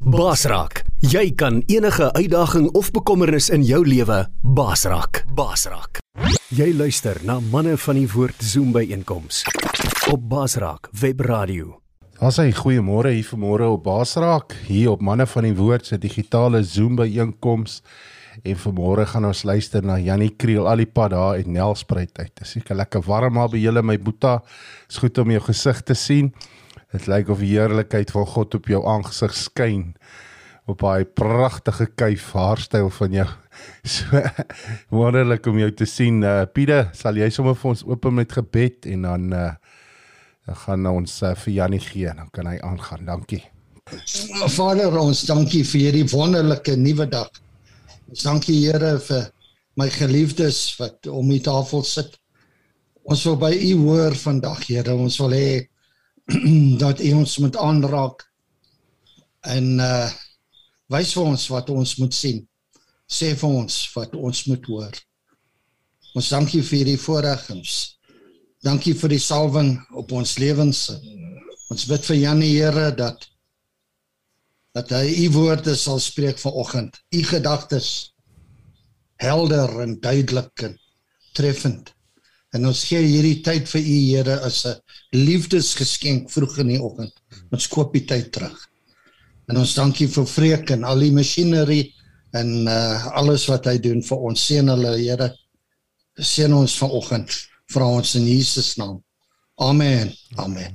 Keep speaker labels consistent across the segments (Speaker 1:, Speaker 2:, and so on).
Speaker 1: Baasraak. Jy kan enige uitdaging of bekommernis in jou lewe baasraak. Baasraak. Jy luister na Manne van die Woord Zoom-byeenkoms op Baasraak Webradio.
Speaker 2: Asai, goeiemôre hier vanmôre op Baasraak, hier op Manne van die Woord se digitale Zoom-byeenkoms. En vanmôre gaan ons luister na Jannie Kriel al die pad daar uit Nelspruit uit. Dit is seker lekker warm maar by julle, my boeta. Is goed om jou gesig te sien. Dit lyk of die heerlikheid van God op jou aangesig skyn, op daai pragtige kuif haarstyl van jou. So wonderlik om jou te sien. Pieter, sal jy sommer vir ons open met gebed en dan gaan ons vir Jannie gee, dan kan hy aangaan. Dankie.
Speaker 3: Vader, ons dankie vir hierdie wonderlike nuwe dag. Ons dankie Here vir my geliefdes wat om die tafel sit. Ons wil by U hoor vandag, Here. Ons wil hê dat U ons moet aanraak en wys vir ons wat ons moet sien. Sê vir ons wat ons moet hoor. Ons dankie vir die voorreggings. Dankie vir die salwing op ons lewens. Ons bid vir Jannie, Here, dat hy U woorde sal spreek vanoggend. U gedagtes helder en duidelik en treffend. En ons gee hierdie tyd vir U, Here, as 'n liefdesgeskenk vroeg in die oggend. Ons koop die tyd terug. En ons dankie vir Freek en al die masjinerie en alles wat hy doen vir ons. Seën hulle, Here. Seën ons vanoggend. Vra ons in Jesus naam. Amen. Amen.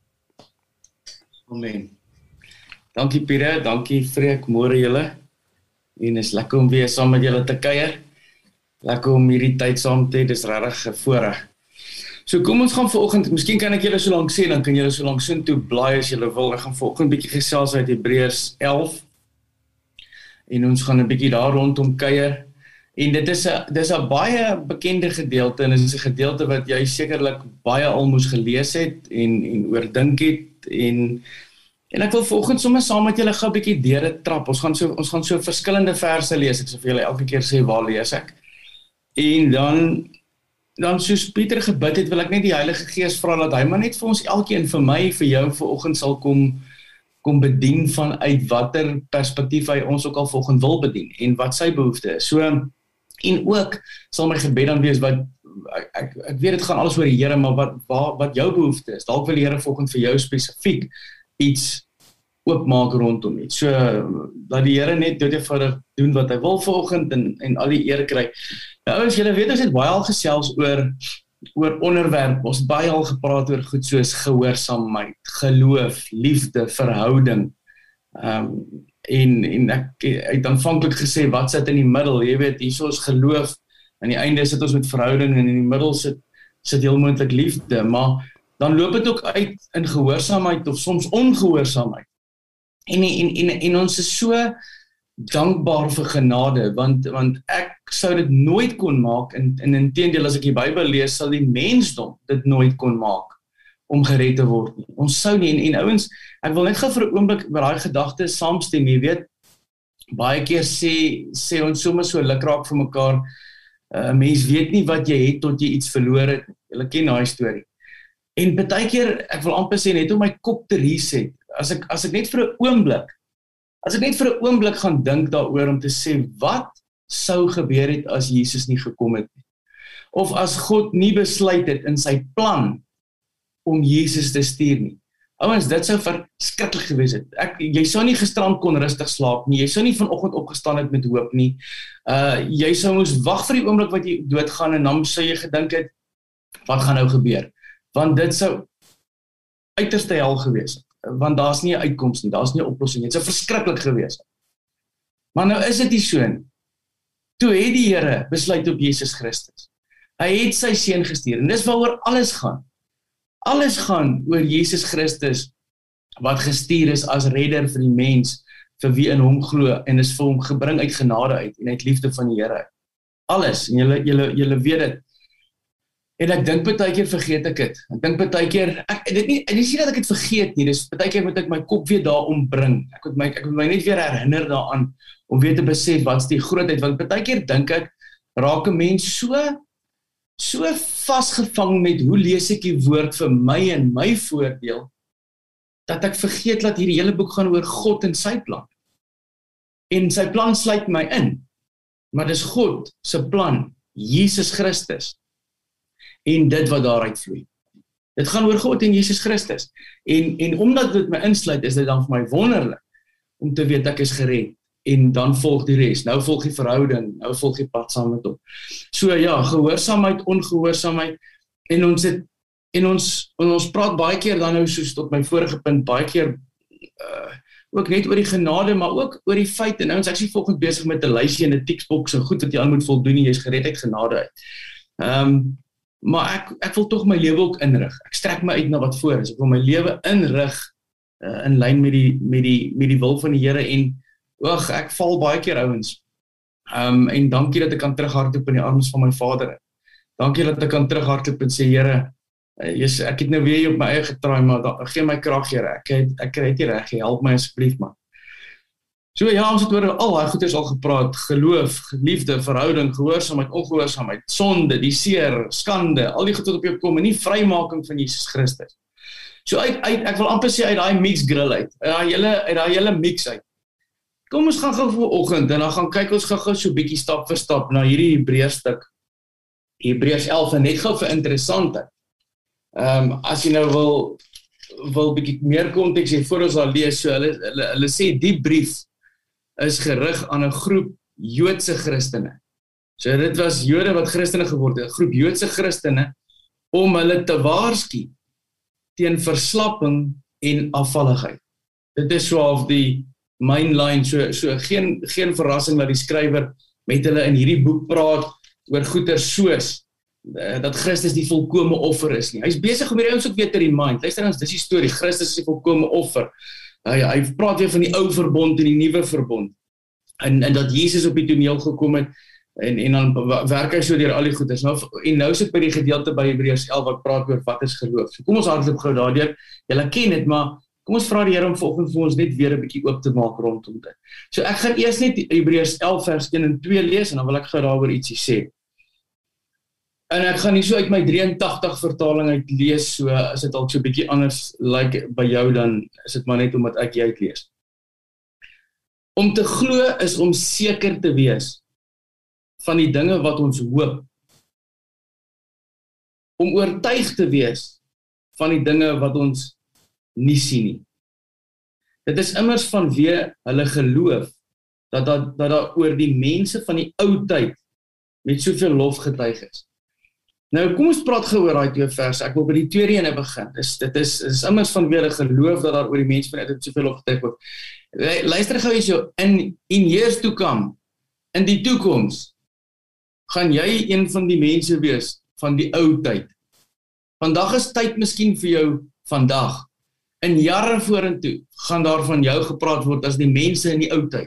Speaker 4: Amen. Dankie Pieter, dankie Freek, môre julle. En is lekker om weer saam met julle te kuier. Lekker om hierdie tyd saam te hê, dis regtig 'n voorreg. So kom ons gaan vanoggend, miskien kan ek julle so lank sê, dan kan julle so lank sin toe blaai as julle wil. Ek gaan vanoggend bietjie gesels uit Hebreërs 11. En ons gaan 'n bietjie daar rondom kuier. En dit is 'n baie bekende gedeelte en dit is 'n gedeelte wat jy sekerlik baie al moes gelees het en oordink het en ek wil vanoggend sommer saam met julle gou 'n bietjie deur dit trap. Ons gaan so verskillende verse lees. Ek sal vir julle elke keer sê waar lees ek. En dan soos Pieter gebid het, wil ek net die Heilige Gees vra dat hy maar net vir ons elkeen, vir my, vir jou vanoggend sal kom bedien vanuit watter perspektief hy ons ook al vanoggend wil bedien en wat sy behoefte is. So en ook sal my gebed dan wees wat ek weet dit gaan alles oor die Here, maar wat jou behoefte is. Dalk wil die Here vanoggend vir jou spesifiek iets oopmaak rondom iets. So dat die Here net doodeenvoudig doen wat hy wil vanoggend en al die eer kry. Nou as julle weet, ons het baie al gesels oor onderwerp. Ons het baie al gepraat oor goed soos gehoorsaamheid, geloof, liefde, verhouding. En ek het aanvanklik gesê wat sit in die middel. Jy weet, hier is geloof, aan die einde sit ons met verhouding en in die middel sit heel moontlik liefde, maar dan loop dit ook uit in gehoorsaamheid of soms ongehoorsaamheid. En ons is so dankbaar vir genade, want ek sou dit nooit kon maak, en inteendeel as ek die Bybel lees, sal die mensdom dit nooit kon maak om gered te word nie. Ons sou nie, en ouens, ek wil net gou vir 'n oomblik met daai gedagte saamstem. Jy weet, baie keer sê ons sommer so lukraak vir mekaar, mens weet nie wat jy het tot jy iets verloor het. Julle ken daai storie. En baie keer, ek wil amper sê net om my kop te reset, as ek net vir 'n oomblik gaan dink daaroor om te sê, wat sou gebeur het as Jesus nie gekom het nie? Of as God nie besluit het in sy plan om Jesus te stuur nie. Ouens, dit sou verskriklik gewees het. Jy sou nie gisterand kon rustig slaap nie, jy sou nie vanoggend opgestaan het met hoop nie, jy sou moes wag vir die oomblik wat jy doodgaan en dan sou jy gedink het, wat gaan nou gebeur? Want dit sou uiterste hel gewees het. Want daar's nie 'n uitkoms nie, daar's nie 'n oplossing nie. Dit sou verskriklik gewees het. Maar nou is dit nie so nie. Toe het die Here besluit op Jesus Christus. Hy het sy seun gestuur en dis waaroor alles gaan. Alles gaan oor Jesus Christus wat gestuur is as redder vir die mens vir wie in hom glo en is vir hom gebring uit genade uit en uit liefde van die Here. Alles, en julle weet dit. En ek dink baie keer vergeet ek dit. Ek dink baie keer, dit is nie dat ek dit vergeet nie, dis baie keer moet ek my kop weer daarom bring. Ek moet my net weer herinner daaraan, om weer te besef wat is die grootheid, want baie keer dink ek, raak 'n mens so vasgevang met hoe lees ek die woord vir my en my voordeel, dat ek vergeet dat hierdie hele boek gaan oor God en sy plan. En sy plan sluit my in. Maar dis God se plan, Jesus Christus. En dit wat daaruit vloei. Dit gaan oor God en Jesus Christus. En omdat dit my insluit, is dit dan vir my wonderlik om te weet ek is gered. En dan volg die res. Nou volg die verhouding, nou volg die pad saam met hom. So ja, gehoorsaamheid, ongehoorsaamheid. En ons praat baie keer dan nou soos tot my vorige punt, baie keer ook net oor die genade, maar ook oor die feit, en ons ek volgend besig met 'n lysie en 'n tiksboks, en goed wat jy aan moet voldoen, jy is gered uit genade uit. Maar ek wil tog my lewe ook inrig. Ek strek my uit na wat voor is. Ek wil my lewe inrig in lyn met die wil van die Here en ek val baie keer ouens. En dankie dat ek kan terughardloop in die arms van my Vader. Dankie dat ek kan terughardloop en sê Here, ek het nou weer op my eie getraai, maar gee my krag, Here. Ek kry dit nie reg, help my asseblief man. So ja, ons het oor al daai goeders al gepraat, geloof, liefde, verhouding, gehoorsaamheid, ongehoorsaamheid, sonde, die seer, skande, al die goed wat op jou kom en die vrymaking van Jesus Christus. So ek wil amper sê uit daai mix grill uit daai hele mix uit. Kom ons gaan gou vanoggend en dan gaan kyk ons gou so bietjie stap vir stap na hierdie Hebreërs stuk. Hebreërs 11 en net gou vir interessante. As jy nou wil bietjie meer konteks hê voor ons al lees, so hulle sê die brief is gerig aan 'n groep Joodse Christene. So dit was Jode wat Christene geword het, 'n groep Joodse Christene om hulle te waarsku teen verslapping en afvalligheid. Dit is so of die mainline, so geen verrassing dat die skrywer met hulle in hierdie boek praat oor goeie soos dat Christus die volkome offer is nie. Hy's besig om hierdie ons ook weer te remind. Luister ons, dis die storie, Christus is die volkome offer. Hy praat weer van die ou verbond en die nuwe verbond. En dat Jesus op die toneel gekom het en dan werk hy so deur al die goeders. Nou sit by die gedeelte by Hebreërs 11 wat praat oor wat is geloof. So kom ons hardloop gou daardeur. Julle ken dit, maar kom ons vra die Here om vanoggend vir ons net weer 'n bietjie oop te maak rondom dit. So ek gaan eers net Hebreërs 11 vers 1 en 2 lees en dan wil ek gou daaroor ietsie sê. En ek gaan nie so uit my 83 vertaling uit lees, so as dit dalk so 'n bietjie anders lyk by jou, dan is dit maar net omdat ek jy uitlees. Om te glo is om seker te wees van die dinge wat ons hoop. Om oortuig te wees van die dinge wat ons nie sien nie. Dit is immers vanweë hulle geloof dat daar oor die mense van die ou tyd met soveel lof getuig is. Nou kom ons praat gou oor daai twee verse. Ek wil by die tweede ene begin. Dit is immers vanweë hulle geloof dat daar oor die mense van die ou tyd soveel lof getuig word. Luister gou hierso, in years to come, in die toekoms, gaan jy een van die mense wees van die ou tyd. Vandag is tyd miskien vir jou vandag. In jare vorentoe gaan daar van jou gepraat word as die mense in die ou tyd.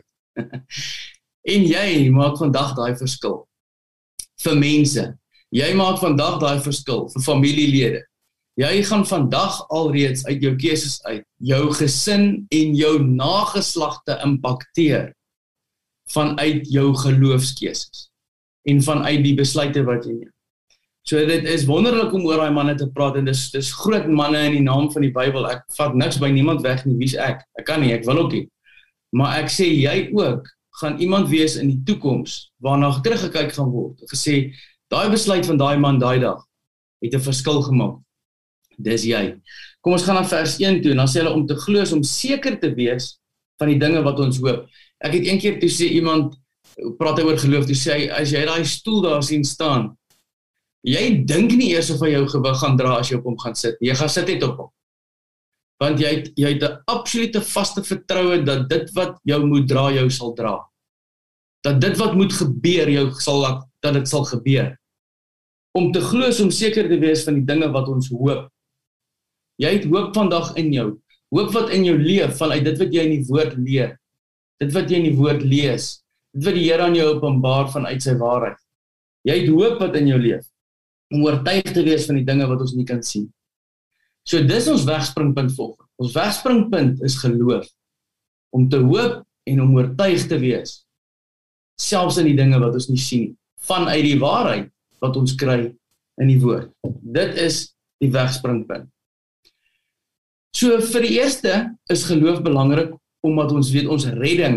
Speaker 4: En jy maak vandag daai verskil vir mense. Jy maak vandag daai verskil vir familielede. Jy gaan vandag alreeds uit jou keuses uit, jou gesin en jou nageslagte impakteer vanuit jou geloofskeuses en vanuit die besluite wat jy neem. So dit is wonderlik om oor daai manne te praat en dis groot manne in die naam van die Bybel. Ek vat niks by niemand weg nie, wie's ek? Ek kan nie, ek wil ook nie. Maar ek sê jy ook gaan iemand wees in die toekoms waarna teruggekyk gaan word. Gesê daai besluit van daai man daai dag het 'n verskil gemaak. Dis jy. Kom ons gaan na vers 1 toe en dan sê hulle om te glo is om seker te wees van die dinge wat ons hoop. Ek het een keer toe sê iemand praat oor geloof, toe sê hy as jy daai stoel daar sien staan, jy dink nie eers of hy jou gewig gaan dra as jy op hom gaan sit. Jy gaan sit net op hom. Want jy het 'n absolute vaste vertroue dat dit wat jou moet dra jou sal dra. Dat dit wat moet gebeur jou dat dit sal gebeur. Om te glo is om seker te wees van die dinge wat ons hoop. Jy het hoop vandag in jou. Hoop wat in jou leef vanuit dit wat jy in die woord leer. Dit wat jy in die woord lees. Dit wat die Here aan jou openbaar vanuit sy waarheid. Jy het hoop wat in jou leef. Om oortuig te wees van die dinge wat ons nie kan sien. So dis ons wegspringpunt volgens. Ons wegspringpunt is geloof. Om te hoop en om oortuig te wees. Selfs in die dinge wat ons nie sien nie. Vanuit die waarheid wat ons kry in die woord. Dit is die wegspringpunt. So vir die eerste is geloof belangrik omdat ons weet ons redding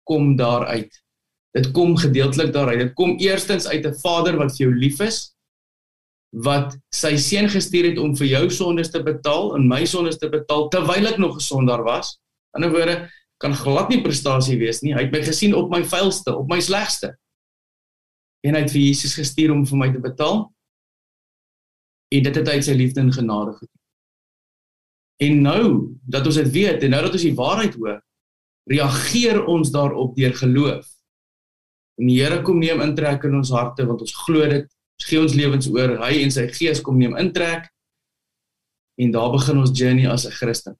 Speaker 4: kom daaruit. Dit kom gedeeltelik daaruit. Dit kom eerstens uit 'n Vader wat vir jou lief is, wat sy seun gestuur het om vir jou sondes te betaal en my sondes te betaal terwyl ek nog 'n sondaar was. In ander woorde, kan glad nie prestasie wees nie. Hy het my gesien op my vuilste, op my slegste. En hy het vir Jesus gestuur om vir my te betaal. En dit het hy uit sy liefde en genade gedoen. En nou dat ons dit weet en nou dat ons die waarheid hoor, reageer ons daarop deur geloof. En die Here kom neem intrek in ons harte want ons glo dit. Ons gee ons lewens oor, hy en sy gees kom neem intrek en daar begin ons journey as 'n Christen.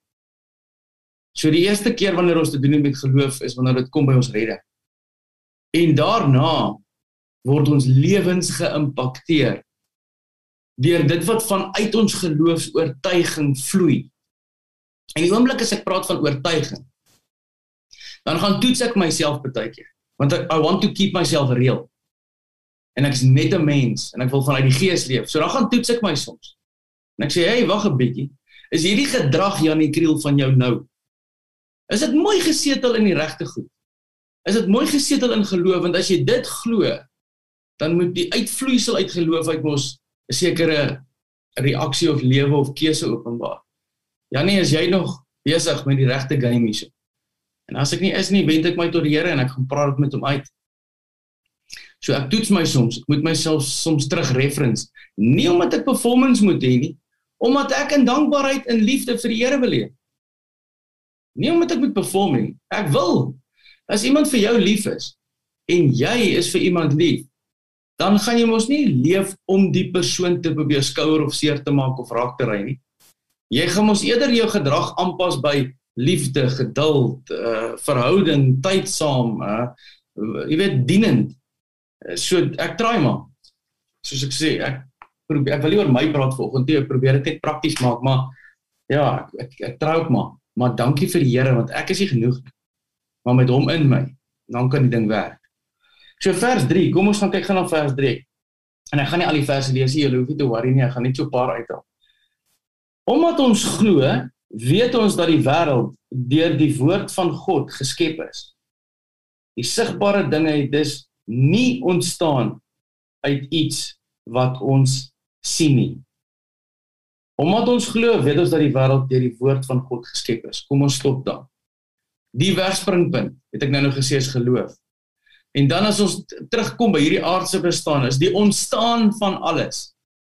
Speaker 4: So die eerste keer wanneer ons te doen het met geloof is wanneer dit kom by ons redding. En daarna word ons lewens geïmpakteer deur dit wat vanuit ons geloofsoortuiging vloei. En die oomblik as ek praat van oortuiging, dan gaan toets ek myself baie keer, want I want to keep myself real. En ek is net 'n mens en ek wil vanuit die gees leef. So dan gaan toets ek my soms. En ek sê, hey, wag 'n bietjie. Is hierdie gedrag Janie Kriel van jou nou? Is dit mooi gesetel in die regte goed? Is dit mooi gesetel in geloof? Want as jy dit glo, dan moet die uitvloeisel uit geloof uit mos 'n sekere reaksie of lewe of keuse openbaar. Janie, is jy nog besig met die regte game hierso? En as ek nie is nie, wend ek my tot die Here en ek gaan praat met hom uit. So ek toets my soms, ek moet myself soms terug reference, nie omdat ek performance moet hê nie, omdat ek in dankbaarheid en liefde vir die Here wil leef. Nie omdat ek moet perform nie, ek wil. As iemand vir jou lief is, en jy is vir iemand lief, dan gaan jy mos nie leef om die persoon te probeer skouer of seer te maak of raak te ry nie. Jy gaan mos eerder jou gedrag aanpas by liefde, geduld, verhouding, tyd saam, jy weet, dienend. So ek try maar, soos ek sê, ek wil nie oor my praat vanoggend nie, ek probeer dit net prakties maak, maar ja, ek try ook maar dankie vir die Here, want ek is nie genoeg, maar met hom in my, dan kan die ding werk. So vers 3, kom ons gaan kyk na vers 3, en ek gaan nie al die verse lees nie, julle hoef nie te worry nie, ek gaan net so 'n paar uithaal. Omdat ons glo, weet ons dat die wêreld deur die woord van God geskep is. Die sigbare dinge het dus nie ontstaan uit iets wat ons sien nie. Omdat ons glo, weet ons dat die wêreld deur die woord van God geskep is. Kom ons stop daar. Die wegspringpunt, het ek nou gesê, is geloof. En dan as ons terugkom by hierdie aardse bestaan, is die ontstaan van alles,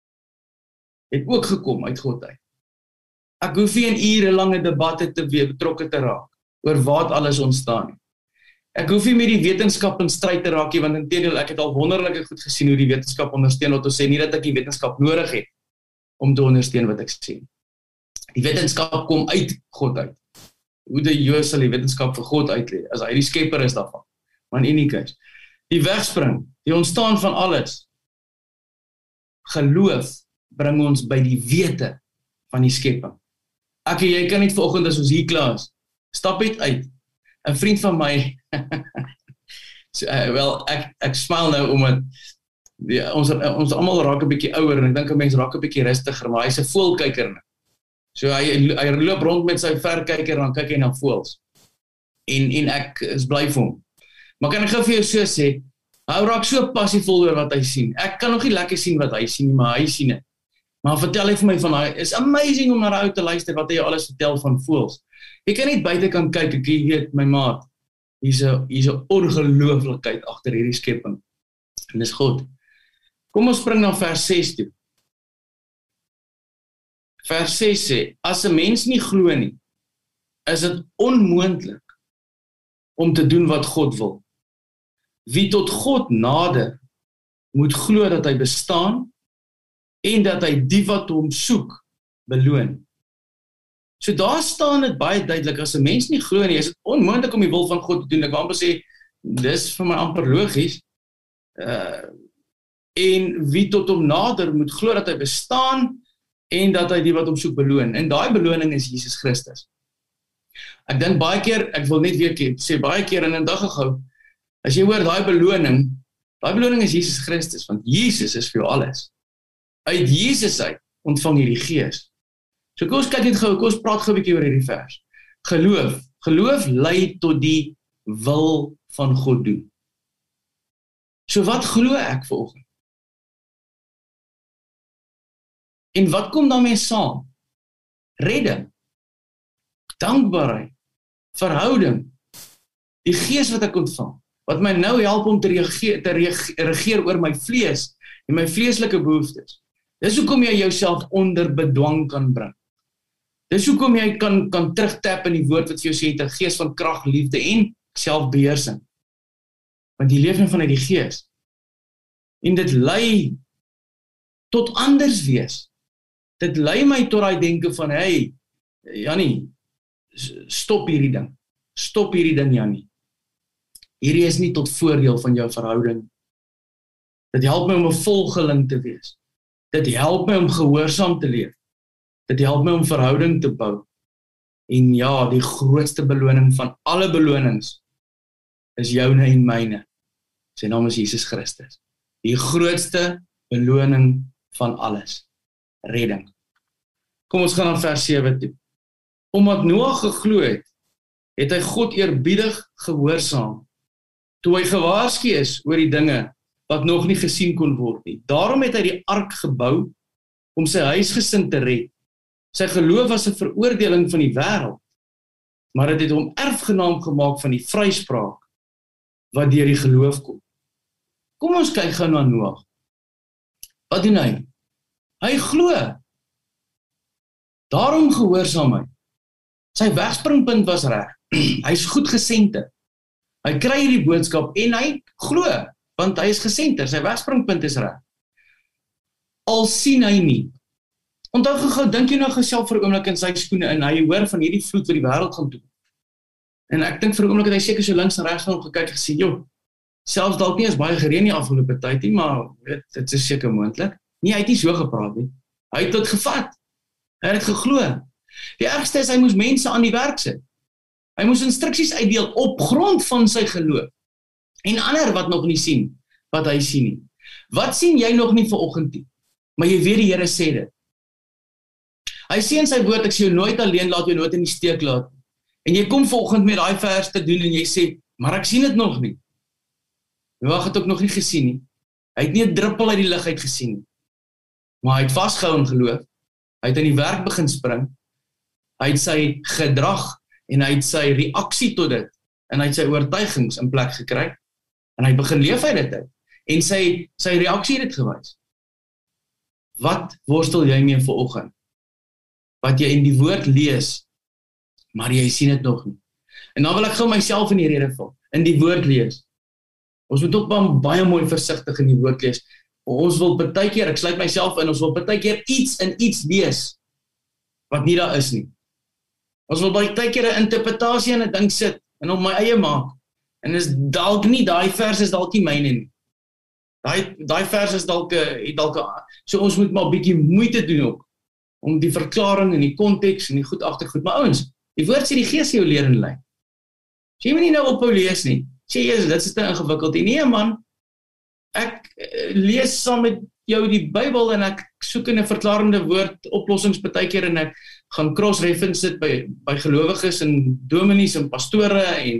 Speaker 4: het ook gekom uit God uit. Ek hoef nie in urelange debatte te betrokke te raak, oor wat alles ontstaan nie. Ek hoef nie met die wetenskap in stryd te raak nie, want inteendeel, ek het al wonderlike goed gesien hoe die wetenskap ondersteun wat ons sê, nie dat ek die wetenskap nodig het om te ondersteun wat ek sê. Die wetenskap kom uit God uit. Hoe die Jood sal die wetenskap vir God uitlei, as hy die skepper is daarvan. Maar in any case, die wegspring, die ontstaan van alles, geloof bring ons by die wete van die skepping. Ek en jy kan net vanoggend as ons hier klaar is, stap uit. 'n vriend van my, so, ek smile nou omdat ons almal raak 'n bietjie ouer en ek dink 'n mens raak 'n bietjie rustiger, maar hy's 'n voëlkyker nou. So hy loop rond met sy verkyker en dan kyk hy na voëls. En ek is bly vir hom. Maar kan ek gou vir jou so sê, hy raak so passievol oor wat hy sien. Ek kan nog nie lekker sien wat hy sien nie, maar hy sien dit. Maar vertel hy vir my van hy, is amazing om na die ou te luister wat hy alles vertel van voëls. Jy kan net buite kan kyk, ek weet my maat, hier's 'n ongelooflikheid agter hierdie skepping. En dis God. Kom ons spring na vers 6 toe. Vers 6 sê, as 'n mens nie glo nie, is dit onmoontlik om te doen wat God wil. Wie tot God nader, moet glo dat hy bestaan en dat hy die wat hom soek, beloon. So daar staan dit baie duidelik, as 'n mens nie glo nie, is dit onmoontlik om die wil van God te doen. Ek wil amper sê, dis vir my amper logies. En wie tot hom nader, moet glo dat hy bestaan en dat hy die wat hom soek beloon. En daai beloning is Jesus Christus. Ek dink baie keer, ek wil net weer sê, baie keer in 'n dag gehou, as jy hoor daai beloning is Jesus Christus, want Jesus is vir jou alles. Uit Jesus uit ontvang jy die Gees. So kom ons kyk net gou, kom ons praat gou 'n bietjie oor hierdie vers. Geloof lei tot die wil van God doen. So wat glo ek vanoggend? En wat kom daarmee saam? Redding, dankbaarheid, verhouding, die gees wat ek ontvang, wat my nou help om te regeer oor my vlees en my vleeslike behoeftes. Dis hoekom jy jouself onder bedwang kan bring. Dis hoekom jy kan terugtap in die woord wat vir jou sê, het 'n gees van krag, liefde en selfbeheersing. Want jy leef net vanuit die gees. En dit lei tot anders wees. Dit lei my tot daai denke van, hey, Jannie, stop hierdie ding. Stop hierdie ding, Jannie. Hierdie is nie tot voordeel van jou verhouding. Dit help my om 'n volgeling te wees. Dit help my om gehoorsaam te leef. Dit help my om verhouding te bou. En ja, die grootste beloning van alle belonings is joune en myne. Sy naam is Jesus Christus. Die grootste beloning van alles. Redding. Kom ons gaan na vers 7 toe. Omdat Noag geglo het, het hy God eerbiedig gehoorsaam, toe hy gewaarsku is oor die dinge wat nog nie gesien kon word nie. Daarom het hy die ark gebou om sy huisgesin te red. Sy geloof was 'n veroordeling van die wêreld, maar dit het hom erfgenaam gemaak van die vryspraak wat deur die geloof kom. Kom ons kyk gou na Noag. Wat doen hy? Hy glo. Daarom gehoorsaam hy. Sy wegspringpunt was reg. Hy's goed gesenter. Hy kry hierdie boodskap en hy glo, want hy is gesenter. Sy wegspringpunt is reg. Al sien hy nie. Onthou gou, dink jy nou geself vir 'n oomblik in sy skoene in. Hy hoor van hierdie vloed wat die wêreld gaan doen. En ek dink vir 'n oomblik het hy seker so links en regs na hom gekyk en gesê, "Joh, selfs dalk nie as baie gereën nie afgelope tyd nie, maar dit is seker moontlik." Nee, hy het nie so gepraat nie. Hy het dit gevat. Hy het geglo. Die ergste is hy moes mense aan die werk sit. Hy moes instruksies uitdeel op grond van sy geloof. En ander wat nog nie sien wat hy sien nie. Wat sien jy nog nie vanoggend nie? Maar jy weet die Here sê dit. Hy sê in sy woord, ek sê jou nooit alleen laat, jou nooit in die steek laat. En jy kom vanoggend met daai vers te doen en jy sê, maar ek sien dit nog nie. Noag het ook nog nie gesien nie. Hy het nie 'n druppel uit die lug uit gesien nie. Maar hy het vasgehou in geloof. Hy het in die werk begin spring. Hy het sy gedrag en hy het sy reaksie tot dit en hy het sy oortuigings in plek gekry en hy begin leef uit dit uit. En sy reaksie het dit gewys. Wat worstel jy mee vanoggend? Wat jy in die woord lees, maar jy sien dit nog nie. En dan wil ek gou myself in die rede val, in die woord lees. Ons moet ook baie mooi versigtig in die woord lees. Ons wil partykeer, ek sluit myself in, ons wil partykeer iets in iets lees, wat nie daar is nie. Ons wil partykeer 'n interpretasie en 'n ding sit, en op my eie maak. En is dalk nie, daai vers is dalk nie myne nie. Daai vers is dalk, so ons moet maar 'n bietjie moeite doen ook, om die verklaring en die konteks en die goed agtergoed. Maar ouens, die woord sê die Gees jou leer en lei. Jy moet nie nou ophou lees nie. Sê jy, dit is te ingewikkeld. Nee man, ek lees saam met jou die Bybel en ek soek in 'n verklarende woord oplossings partykeer en ek gaan cross-reference sit by gelowiges en dominees en pastore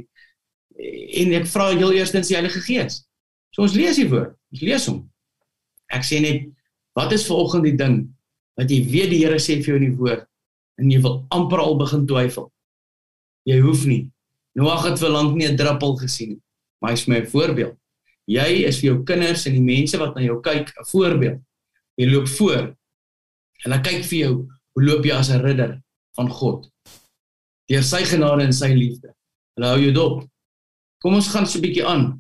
Speaker 4: en ek vra heel eerstens die Heilige Gees. So ons lees die woord, ons lees hom. Ek sê net, wat is vanoggend die ding wat jy weet die Here sê vir jou in die woord en jy wil amper al begin twyfel? Jy hoef nie. Noag het vir lank nie 'n druppel gesien nie, maar hy is my 'n voorbeeld. Jy is vir jou kinders en die mense wat na jou kyk 'n voorbeeld. Jy loop voor en hulle kyk vir jou, hoe loop jy as 'n ridder van God? Deur sy genade en sy liefde. Hulle hou jou dop. Kom ons gaan so 'n bietjie aan.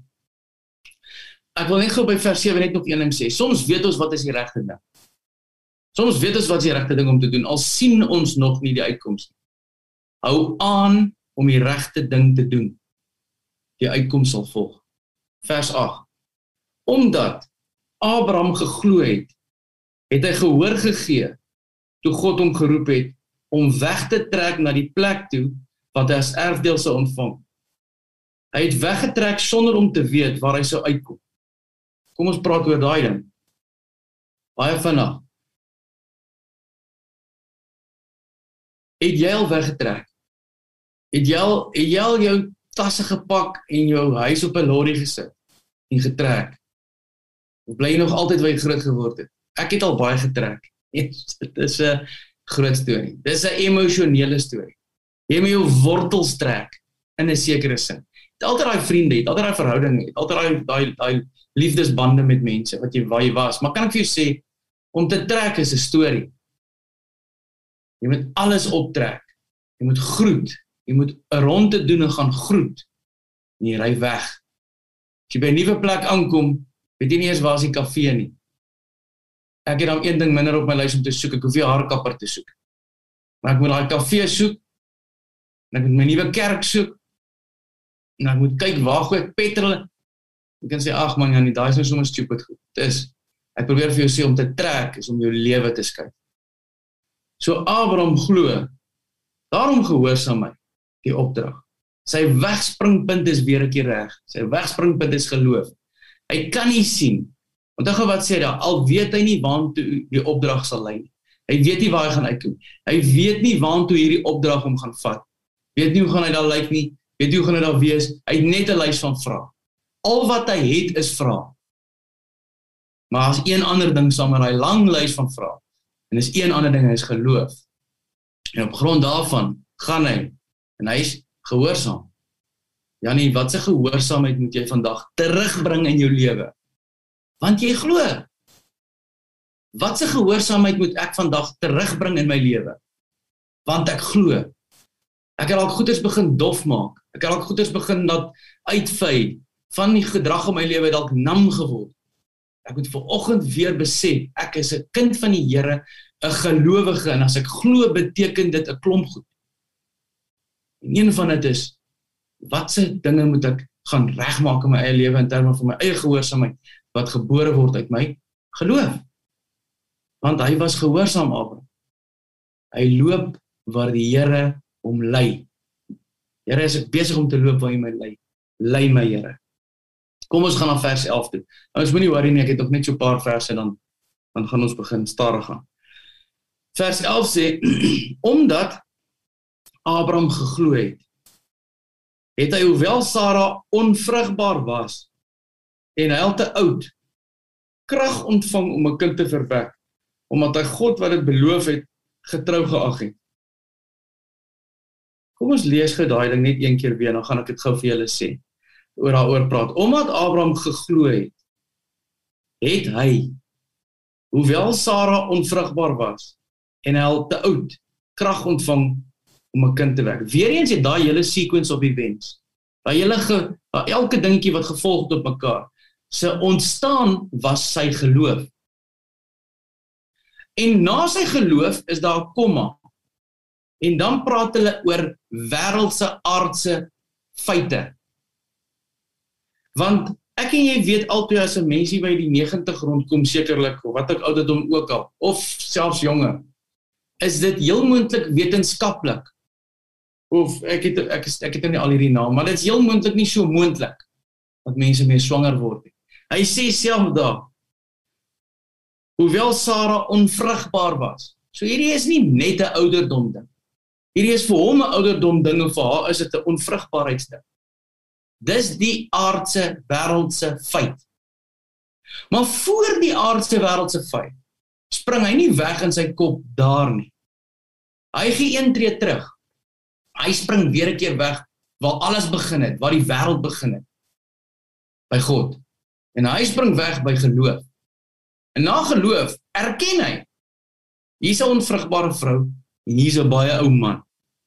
Speaker 4: Ek wil net gou by vers 7 net nog een ding sê. Soms weet ons wat is die regte ding. Soms weet ons wat is die regte ding om te doen, al sien ons nog nie die uitkoms nie. Hou aan om die regte ding te doen. Die uitkoms sal volg. Vers 8. Omdat Abraham geglo het, het hy gehoor gegee toe God hom geroep het om weg te trek na die plek toe wat hy as erfdeel sou ontvang. Hy het weggetrek sonder om te weet waar hy sou uitkom. Kom ons praat oor daai ding. Baie vinnig. Het jy al weggetrek? Het jy al jou tasse gepak en jou huis op 'n lorry gesit en getrek? Of bly jy nog altyd waar jy groot geword het? Ek het al baie getrek. Dit is 'n groot storie. Dit is 'n emosionele storie. Jy moet jou wortels trek in 'n sekere sin. Jy het altyd daai vriende, jy het altyd daai verhoudinge, jy het altyd daai liefdesbande met mense waar jy was. Maar kan ek vir jou sê, om te trek is 'n storie. Jy moet alles optrek. Jy moet groet. Jy moet 'n ronde doen en gaan groet. En jy ry weg. As jy by 'n nuwe plek aankom, weet jy nie eens waar is die kafee nie. Ek het dan een ding minder op my lys om te soek. Ek hoef nie 'n haarkapper te soek. Maar ek moet daai kafee soek. En ek moet my nuwe kerk soek. En ek moet kyk waar gooi ek petrol. Ek kan sê, ag man, Janie, daai is nou sommer stupid goed. Dis, ek probeer vir jou sê, om te trek is om jou lewe te skuif. So Abraham glo, daarom gehoorsaam hy die opdrag. Sy wegspringpunt is weer 'n keer reg. Sy wegspringpunt is geloof. Hy kan nie sien. Onthou wat sê daar, al weet hy nie waantoe die opdrag sal lei nie. Hy weet nie waar hy gaan uitkom. Hy weet nie waantoe hierdie opdrag hom gaan vat. Weet nie hoe gaan hy daar lyk nie. Weet nie hoe gaan hy daar wees. Hy het net 'n lys van vrae. Al wat hy het is vrae. Maar as een ander ding saam met hy lang lys van vrae. En is een ander ding, hy is geloof. En op grond daarvan gaan hy, en hy is gehoorsaam. Janie, wat se gehoorsaamheid moet jy vandag terugbring in jou lewe? Want jy glo. Wat se gehoorsaamheid moet ek vandag terugbring in my lewe? Want ek glo. Ek het al goeders begin dof maak. Ek het al goeders begin dat uitvy. Van die gedrag in my lewe dalk nam geword. Ek moet vanoggend weer besef, ek is 'n kind van die Here, 'n gelowige, en as ek glo, beteken dit 'n klomp goed. En een van dit is, watse dinge moet ek gaan regmaak in my eie lewe in terme van my eie gehoorsaamheid, wat gebore word uit my geloof. Want hy was gehoorsaam, Abraham. Hy loop waar die Here hom lei. Here, is ek besig om te loop waar jy my lei. Lei my, Here. Kom ons gaan na vers 11 toe. Ons moenie worry nie, ek het nog net so 'n paar verse, dan gaan ons begin stadig gaan. Vers 11 sê, omdat Abraham geglo het hy, hoewel Sara onvrugbaar was, en hy al te oud, krag ontvang om 'n kind te verwek, omdat hy God wat dit beloof het, getrou geag het. Kom ons lees gou daai ding net een keer weer, dan gaan ek dit gou vir julle sê, oor daaroor praat. Omdat Abraham geglo het hy, hoewel Sara onvrugbaar was, en hy al te oud, krag ontvang om 'n kind te wek. Weereens het daai hele sequence op events, daai hele elke dingetjie wat gevolg het op mekaar, sy ontstaan was sy geloof. En na sy geloof is daar 'n komma. En dan praat hulle oor wêreldse aardse feite. Want ek en jy weet altyd as 'n mensie by die 90 rondkom sekerlik, of wat ek ouderdom ook al, of selfs jonger, is dit heel moontlik wetenskaplik. Of ek het nie al hierdie naam, maar dit is heel moontlik nie so moontlik dat mense mee swanger word. Hy sê self daar, hoewel Sara onvrugbaar was. So hierdie is nie net 'n ouderdom ding. Hierdie is vir hom 'n ouderdom ding, en vir haar is dit 'n onvrugbaarheidsding. Dis die aardse wêreldse feit. Maar voor die aardse wêreldse feit, spring hy nie weg in sy kop daar nie. Hy gee een tree terug. Hy spring weer 'n keer weg, waar alles begin het, waar die wêreld begin het. By God. En hy spring weg by geloof. En na geloof, erken hy, hier's 'n onvrugbare vrou, en hier's 'n baie ou man.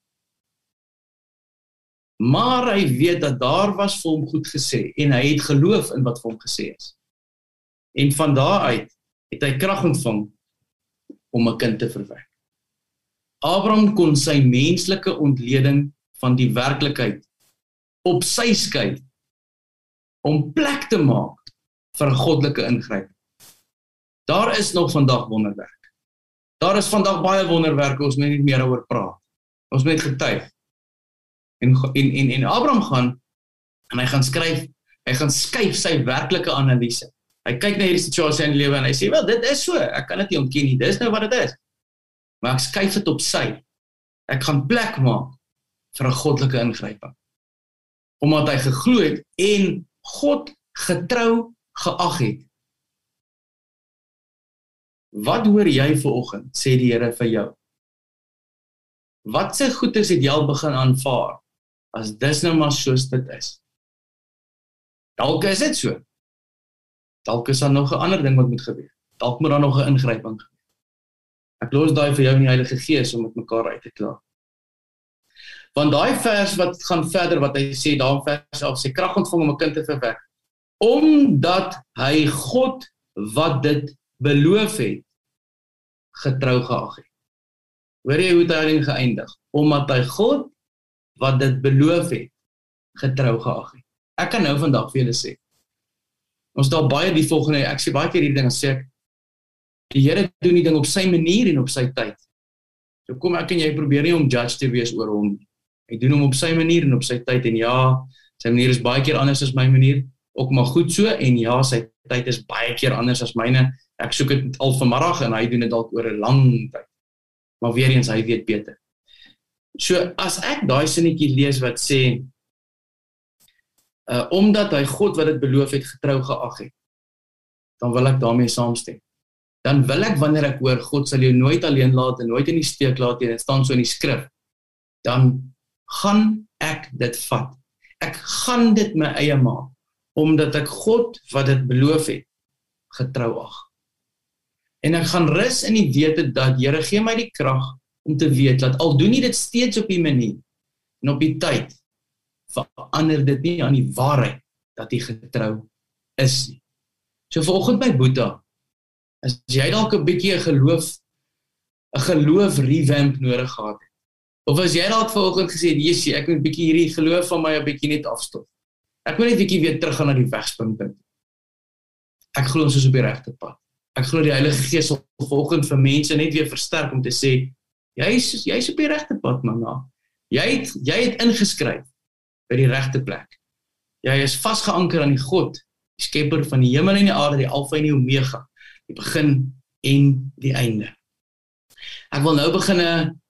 Speaker 4: Maar hy weet dat daar was vir hom goed gesê, en hy het geloof in wat vir hom gesê is. En van daaruit het hy krag ontvang om 'n kind te verwek. Abraham kon sy menslike ontleding van die werklikheid op sy skuif, om plek te maak vir 'n goddelike ingryping. Daar is nog vandag wonderwerk. Daar is vandag baie wonderwerke, ons moet nie meer oor praat. Ons moet getuig. En Abraham gaan, en hy gaan skuif sy werklike analise. Hy kyk na hierdie situasie in die lewe, en hy sê, wel, dit is so, ek kan dit nie ontken nie, dit is nou wat dit is. Maar ek skuif dit op sy. Ek gaan plek maak vir 'n goddelike ingryping. omdat hy geglo het en God getrou geag het. Wat hoor jy vanoggend, sê die Here vir jou? Wat se goeders het jy al begin aanvaar, as dis nou maar soos dit is? Dalk is dit so. Dalk is daar nog 'n ander ding wat moet gebeur. Dalk moet daar nog 'n ingryping gebeur. Ek los daai vir jou in die Heilige Gees om met mekaar uit te klaar. Want daai vers wat gaan verder, wat hy sê, daar in vers 11, sê krag ontvang om 'n kind te verwek, omdat hy God wat dit beloof het, getrou geag het. Hoor jy hoe dit daarin geëindig? Omdat hy God wat dit beloof het, getrou geag het. Ek kan nou vandag vir julle sê, ons daar baie die volgende, ek sê baie keer hierdie ding, en sê ek, die Here doen die ding op sy manier en op sy tyd. So kom ek en jy probeer nie om judge te wees oor hom. Hy doen hom op sy manier en op sy tyd, en ja, sy manier is baie keer anders as my manier, ook maar goed so, en ja, sy tyd is baie keer anders as myne. Ek soek dit al vanmiddag en hy doen dit dalk oor 'n lang tyd. Maar weer eens, hy weet beter. So as ek daai sinnetjie lees wat sê, omdat hy God wat dit beloof het getrou geag het, dan wil ek daarmee saamstem. Dan wil ek, wanneer ek hoor, God sal jou nooit alleen laat en nooit in die steek laat, en dit staan so in die skrif, dan gaan ek dit vat. Ek gaan dit my eie maak, omdat ek God wat dit beloof het, getrou ag. En ek gaan rus in die wete dat, Here, gee my die krag om te weet, dat al doen nie dit steeds op die manier, en op die tyd, verander dit nie aan die waarheid, dat hy getrou is nie. So vanoggend my boeta, as jy dalk 'n bietjie 'n geloof revamp nodig gehad het, of as jy dalk vanoggend gesê het, Jesusie, ek moet bietjie hierdie geloof van my 'n bietjie net afstof. Ek wil net bietjie weer terug gaan na die wegspringpunt. Ek glo ons is op die regte pad. Ek glo die Heilige Gees sal vanoggend vir mense net weer versterk om te sê, jy's op die regte pad, man. Jy het ingeskryf by die regte plek. Jy is vasgeanker aan die God, die skepper van die hemel en die aarde, die Alfa en die Omega, die begin en die einde. Ek wil nou begin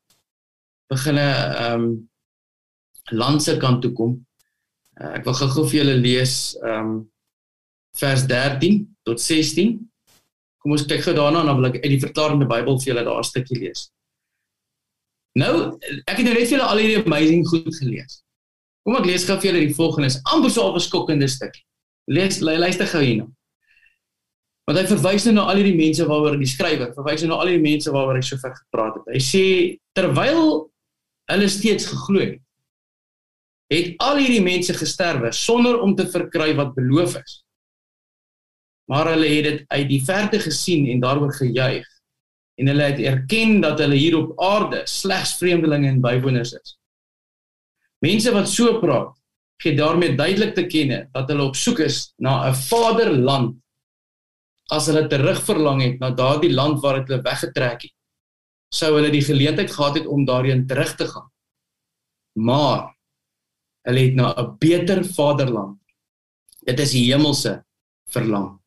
Speaker 4: land se kant toe kom. Ek wil gou vir julle lees vers 13 tot 16. Kom ons kyk gou daarna, en dan wil ek uit die verklarende Bybel vir julle daar 'n stukkie lees. Nou, ek het nou net vir julle al hierdie amazing goed gelees. Kom ek lees gou vir julle die volgende, is amper so 'n skokkende stukkie. Luister gou hierna. Want hy verwys nou na al hierdie mense waaroor die skrywer, verwys nou na al hierdie mense waaroor hy sover gepraat het. Hy sê, terwyl hulle steeds geglo het al hierdie mense gesterwe, sonder om te verkry wat beloof is. Maar hulle het dit uit die verte gesien en daaroor gejuig, en hulle het erken dat hulle hier op aarde slegs vreemdelinge en bywoners is. Mense wat so praat, gee daarmee duidelik te kenne dat hulle op soek is na 'n vaderland, as hulle terugverlang het na daardie land waar hulle weggetrek het, sou hulle die geleentheid gehad het om daarheen terug te gaan. Maar hulle het na 'n beter vaderland. Dit is die hemelse verlang.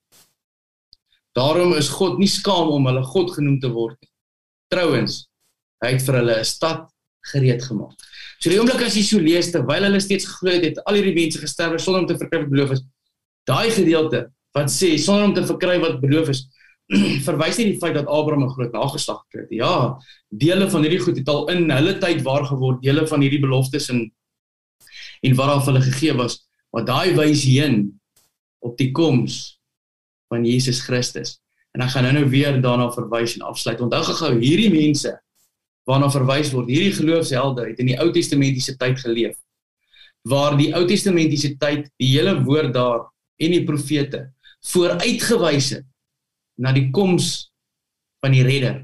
Speaker 4: Daarom is God nie skaam om hulle God genoem te word nie. Trouwens, hy het vir hulle 'n stad gereed gemaak. So die oomblik as jy so lees, terwyl hulle steeds geglo het, al hierdie mense gesterwe sonder om te verkry wat beloof is, daai gedeelte wat sê, sonder om te verkry wat beloof is, verwys nie die feit dat Abraham 'n groot nageslag gekry het. Ja, dele van hierdie goed het al in hulle tyd waar geword, dele van hierdie beloftes en wat hulle gegee was, maar daai wys heen op die koms van Jesus Christus. En ek gaan nou weer daarna verwys en afsluit. Onthou gou, hierdie mense waarna verwys word, hierdie geloofshelde het in die Ou Testamentiese tyd geleef, waar die Ou Testamentiese tyd, die hele woord daar en die profete vooruitgewys het na die koms van die redder.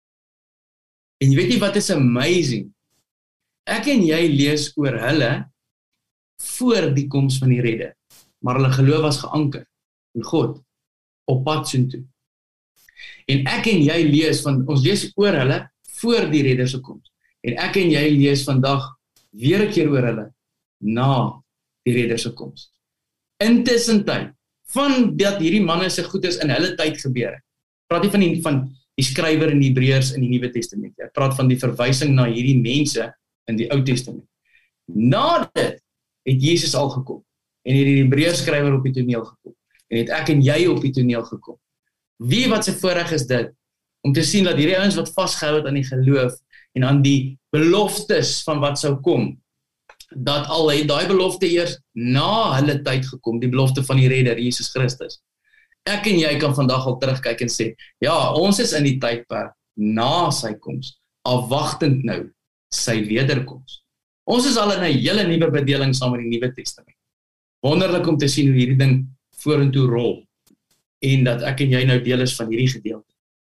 Speaker 4: En jy weet nie wat is amazing? Ek en jy lees oor hulle voor die koms van die redder, maar hulle geloof was geanker in God op pad soontoe. En ek en jy lees ons lees oor hulle voor die redder se koms. En ek en jy lees vandag weer 'n keer oor hulle na die redder se koms. Intussen tyd van dat hierdie manne se goedes in hulle tyd gebeur het. Praat nie van die skrywer in Hebreërs in die Nuwe Testament. Ek praat van die verwysing na hierdie mense in die Ou Testament. Na dit het Jesus al gekom. En het die Hebreërskrywer op die toneel gekom. En het ek en jy op die toneel gekom. Wie wat se voorreg is dit, om te sien dat hierdie ouens wat vasgehou het aan die geloof, en aan die beloftes van wat sou kom, dat al het daai belofte eers na hulle tyd gekom, die belofte van die redder, Jesus Christus. Ek en jy kan vandag al terugkyk en sê, ja, ons is in die tydperk na sy koms, afwagtend nou sy wederkoms. Ons is al in 'n hele nuwe bedeling saam met die Nuwe Testament. Wonderlik om te sien hoe hierdie ding vorentoe rol, en dat ek en jy nou deel is van hierdie gedeelte.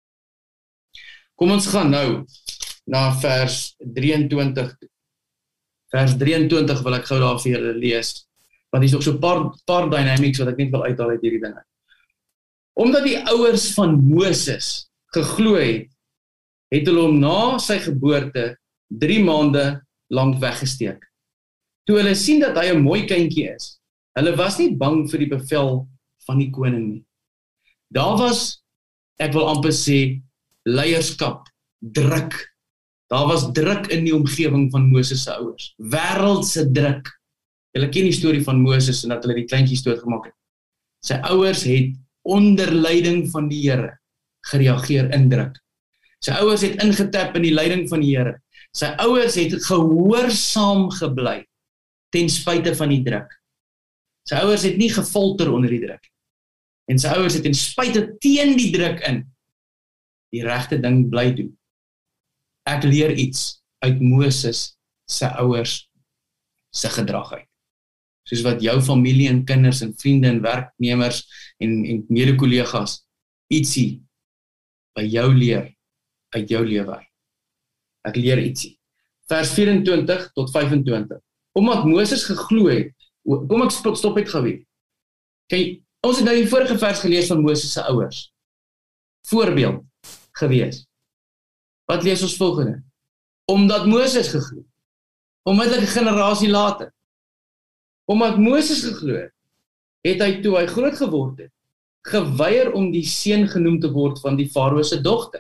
Speaker 4: Kom ons gaan nou na vers 23. Vers 23 wil ek gou daar vir julle lees, want hier is ook so 'n paar dynamics wat ek net wil uithaal uit hierdie dinge. Omdat die ouers van Moses geglo het, het hulle hom na sy geboorte 3 maande lank weggesteek. Toe hulle sien dat hy 'n mooi kindjie is, hulle was nie bang vir die bevel van die koning nie. Daar was, ek wil amper sê, leierskap, druk. Daar was druk in die omgewing van Moses se ouers. Wêreldse druk. Julle ken die storie van Moses en dat hulle die kleintjies doodgemaak het. Sy ouers het onder leiding van die Here gereageer in druk. Sy ouers het ingetap in die leiding van die Here. Sy ouers het gehoorsaam gebly ten spyte van die druk. Sy ouers het nie gefolter onder die druk. En sy ouers het ten spyte teen die druk in die regte ding bly doen. Ek leer iets uit Moses se ouers se gedrag uit. Soos wat jou familie en kinders en vriende en werknemers en mede-kollegas ietsie by jou leer uit jou lewe. Ek leer ietsie. Vers 24 tot 25. Omdat Moses geglo het, kom ek stop het geweet. Kyk, ons het nou die vorige vers gelees van Moses se ouers. Voorbeeld gewees. Wat lees ons volgende? Omdat Moses geglo. Onmiddellik 'n generasie later. Omdat Moses geglo het hy toe hy groot geword het, geweier om die seun genoem te word van die Farao se dogter.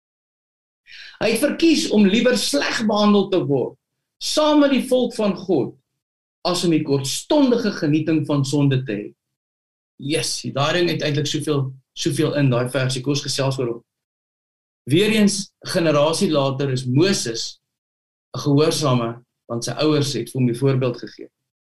Speaker 4: Hy het verkies om liewer sleg behandel te word, saam met die volk van God, as om die kortstondige genieting van sonde te hê. Yes, daai ding het eintlik soveel in daai versie, kom ons gesels oor hom. Weereens, 'n generasie later is Moses 'n gehoorsame, want sy ouers het vir hom die voorbeeld gegee.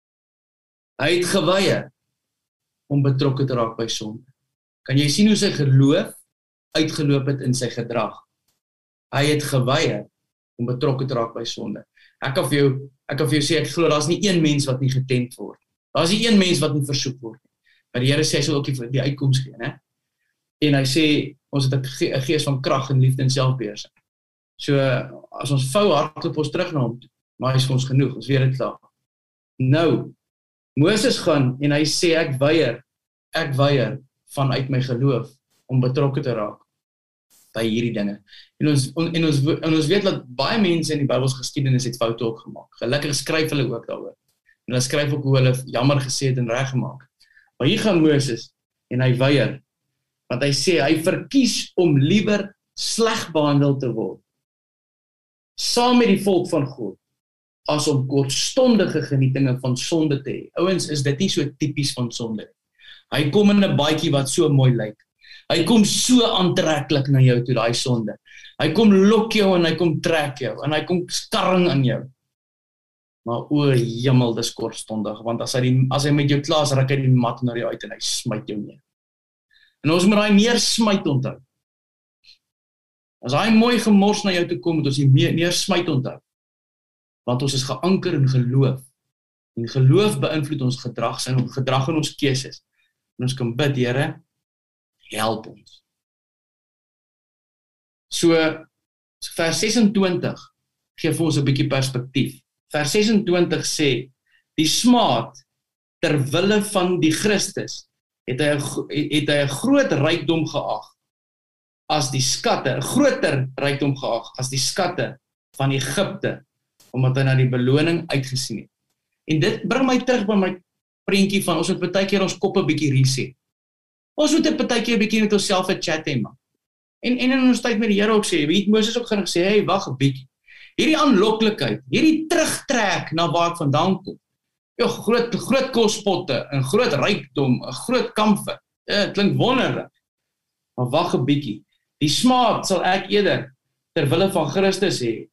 Speaker 4: Hy het geweier om betrokke te raak by sonde. Kan jy sien hoe sy geloof uitgeloop het in sy gedrag? Hy het geweier om betrokke te raak by sonde. Ek kan vir jou sê, ek glo daar's nie een mens wat nie getempt word. Daar's nie een mens wat nie versoek word nie. Maar die Here sê hy sal ook die uitkoms gee, né? En hy sê ons het 'n gees van krag en liefde en selfbeheersing. So as ons vou hardloop ons terug na hom toe, maar hy is vir ons genoeg, ons weet dit klaar. Nou, Moses gaan en hy sê ek weier vanuit my geloof om betrokke te raak by hierdie dinge. En ons weet dat baie mense in die Bybelse geskiedenis het foute ook gemaak. Gelukkig skryf hulle ook daaroor. En hulle skryf ook hoe hulle jammer gesê het en reggemaak. Maar hier gaan Moses en hy weier, want hy sê hy verkies om liewer sleg behandel te word saam met die volk van God as om kortstondige genietinge van sonde te hê. Ouens, is dit nie so tipies van sonde? Hy kom in 'n baadjie wat so mooi lyk. Hy kom so aantreklik na jou toe, daai sonde. Hy kom lok jou en hy kom trek jou en hy kom skarring aan jou. Maar o, jemmel, dis kortstondig, want as hy met jou klaar is, ruk hy die mat na jou uit en hy smyt jou neer. En ons moet daai neersmyt onthou. As hy mooi gemors na jou toe kom, moet ons die neersmyt onthou. Want ons is geanker in geloof. En geloof beïnvloed ons gedrag en ons keuses. En ons kan bid, Here, help ons. So vers 26 gee vir ons 'n bietjie perspektief. Vers 26 sê, die smaad ter wille van die Christus het hy 'n groot rykdom geag as die skatte, 'n groter rykdom geag as die skatte van Egipte, omdat hy na die beloning uitgesien het. En dit bring my terug by my prentjie van, ons moet baie keer ons koppe bietjie reset. Ons moet baie keer bietjie met onsself 'n chat hê, man. En in ons tyd met die Here ook sê, weet Moses ook gaan sê, hey, wag 'n bietjie. Hierdie aanloklikheid, hierdie terugtrek na waar ek vandaan kom, Ja, groot kospotte, 'n groot rykdom, 'n groot kamfer. Ja, klink wonderlik. Maar wag 'n bietjie. Die smaak sal ek eerder ter wille van Christus hê.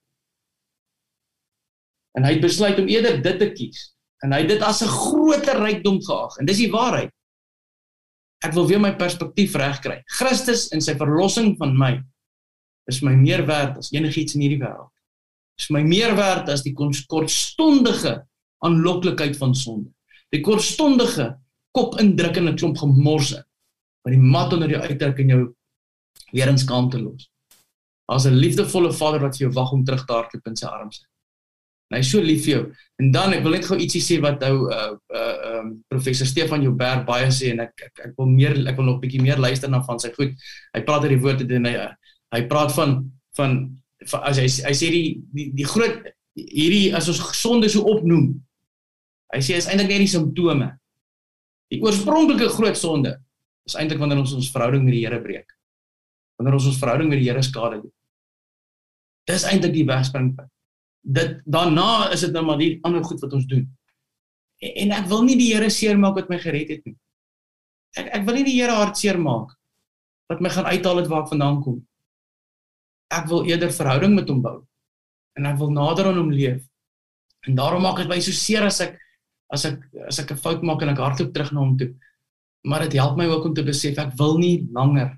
Speaker 4: En hy het besluit om eerder dit te kies. En hy het dit as 'n groter rykdom geag. En dis die waarheid. Ek wil weer my perspektief regkry. Christus en sy verlossing van my is my meer werd as enigiets in hierdie wêreld. Is my meer werd as die kortstondige aanloklikheid van sonde. Die kortstondige kopindruk in 'n klomp gemorse, wat die mat onder jou uitdruk en jou weer in skaamte los. As 'n liefdevolle Vader wat vir jou wag om terug te hardloop in sy arms. En hy is so lief vir jou. En dan, ek wil net gou ietsie sê wat professor Stefan Joubert baie sê, en ek wil nog 'n bietjie meer luister na van sy goed. Hy praat oor die woord en hy praat van as hy sê die groot, hierdie, as ons sonde so opnoem, hy sê is eintlik net die simptome. Die oorspronklike groot sonde is eintlik wanneer ons verhouding met die Here breek. Wanneer ons verhouding met die Here skade doen. Dis eintlik die wegspringpunt. Daarna is dit nou maar die ander goed wat ons doen. En ek wil nie die Here seermaak wat my gered het nie. Ek wil nie die Here hartseer maak wat my gaan uithaal het waar ek vandaan kom. Ek wil eerder verhouding met hom bou. En ek wil nader aan hom leef. En daarom maak dit my so seer as ek 'n fout maak en ek hardloop terug na hom toe. Maar dit help my ook om te besef, ek wil nie langer,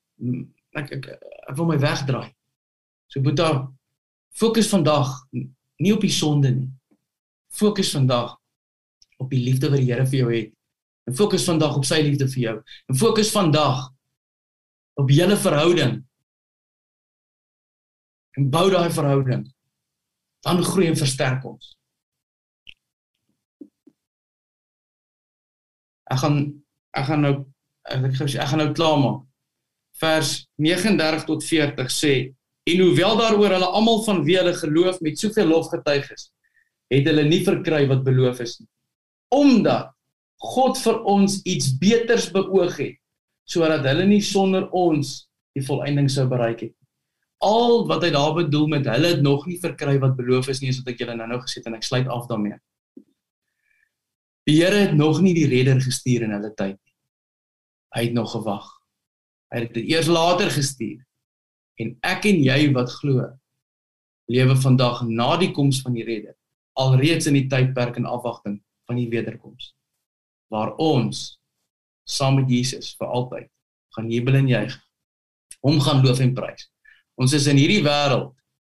Speaker 4: ek wil my wegdraai. So Boeta, fokus vandag nie op die sonde nie. Fokus vandag op die liefde wat die Here vir jou het. En fokus vandag op sy liefde vir jou. En fokus vandag op julle verhouding. En bou daai verhouding. Dan groei en versterk ons. Ek gaan nou klaarmaak. Vers 39 tot 40 sê, en hoewel daaroor hulle almal van wie hulle geloof met soveel lof getuig is, het hulle nie verkry wat beloof is nie. Omdat God vir ons iets beters beoog het, sodat hulle nie sonder ons die volëinding sou bereik het. Al wat hy daar bedoel met hulle het nog nie verkry wat beloof is nie, is wat ek julle nou gesê het, en ek sluit af daarmee. Die Here het nog nie die redder gestuur in hulle tyd nie. Hy het nog gewag. Hy het dit eers later gestuur. En ek en jy wat glo, lewe vandag na die koms van die redder, alreeds in die tydperk en afwagting van die wederkoms, waar ons, saam met Jesus, vir altyd, gaan jubel en juig, hom gaan loof en prys. Ons is in hierdie wêreld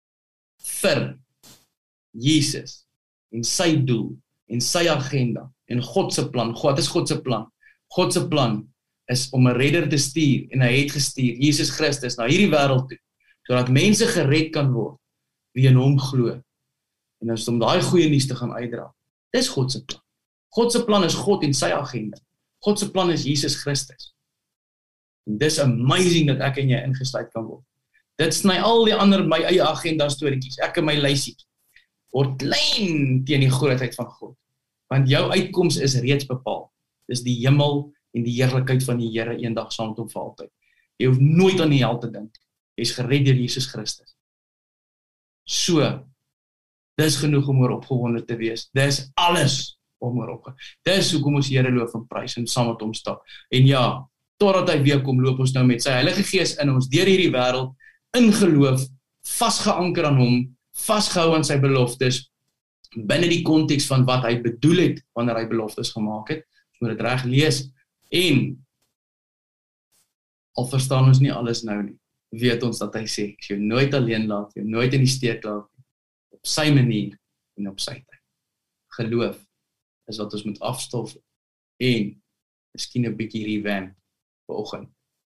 Speaker 4: vir Jesus en sy doel en sy agenda en God se plan. Wat is God se plan? God se plan is om 'n redder te stuur, en hy het gestuur, Jesus Christus, na hierdie wêreld toe, sodat mense gered kan word wie in hom glo. En ons om daai goeie nuus te gaan uitdra. Dis God se plan. God se plan is God en sy agenda. God se plan is Jesus Christus. En dis amazing dat ek en jy ingesluit kan word. Dit sny al die ander my eie agenda storieetjies, ek en my lysie, word klein teen die grootheid van God. Want jou uitkoms is reeds bepaal. Dis die hemel en die heerlikheid van die Here eendag saam met hom vir altyd. Jy hoef nooit aan die hel te dink. Jy is gered deur Jesus Christus. So, dis genoeg om oor opgewonde te wees. Dis alles om oor opgewonde. Dis hoekom ons Here loof en prys en saam met hom stap. En ja, totdat hy weer kom, loop ons nou met sy Heilige Gees in ons deur hierdie wêreld, in geloof, vasgeanker aan hom, vasgehou aan sy beloftes, binne die konteks van wat hy bedoel het wanneer hy beloftes gemaak het. Ons moet dit reg lees. En al verstaan ons nie alles nou nie, weet ons dat hy sê, ek jou nooit alleen laat, jou nooit in die steek laat, op sy manier en op sy tyd. Geloof is wat ons moet afstof en miskien 'n bietjie revamp vanoggend.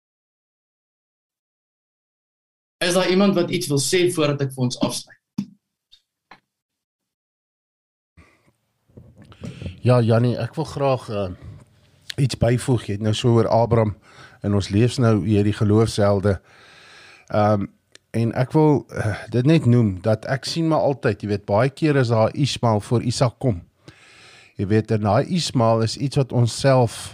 Speaker 4: Is daar iemand wat iets wil sê voordat ek vir ons afsluit?
Speaker 2: Ja, Jannie, ek wil graag iets byvoeg. Jy het nou so oor Abraham, en ons lees nou hierdie geloofshelde. En ek wil dit net noem, dat ek sien maar altyd, jy weet, baie keer is daar Ismael voor Isak kom. Jy weet, en daai Ismael is iets wat ons self,